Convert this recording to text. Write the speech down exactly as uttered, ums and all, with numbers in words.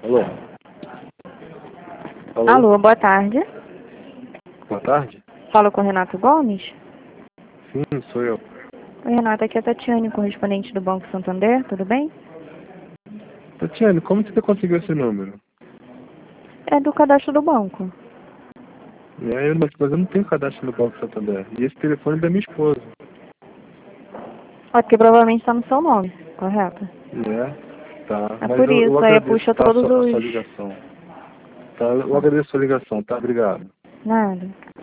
Alô? Alô? Alô, boa tarde. Boa tarde? Falo com o Renato Gomes? Sim, sou eu. Oi, Renato, aqui é a Tatiane, correspondente do Banco Santander, tudo bem? Tatiane, como você conseguiu esse número? É do cadastro do banco. É, mas mas eu não tenho cadastro no Banco Santander. E esse telefone é da minha esposa. É porque provavelmente está no seu nome, correto? É, tá. É Mas por eu, eu isso, aí agradeço, puxa tá, a todos sua, a sua os... ligação. Tá, eu agradeço a sua ligação, tá? Obrigado. Nada.